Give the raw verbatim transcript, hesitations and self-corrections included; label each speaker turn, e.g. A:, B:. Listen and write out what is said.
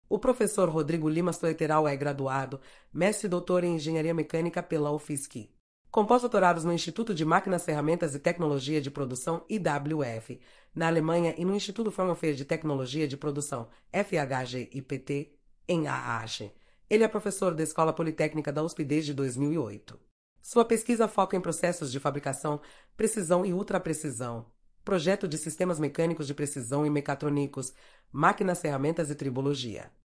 A: O professor Rodrigo Lima Soeteral é graduado, mestre e doutor em Engenharia Mecânica pela U F S C. Com pós-doutorados no Instituto de Máquinas, Ferramentas e Tecnologia de Produção, I W F, na Alemanha e no Instituto Fraunhofer de Tecnologia de Produção, F H G I P T, em A H. Ele é professor da Escola Politécnica da U S P desde dois mil e oito. Sua pesquisa foca em processos de fabricação, precisão e ultraprecisão, projeto de sistemas mecânicos de precisão e mecatrônicos, máquinas, ferramentas e tribologia.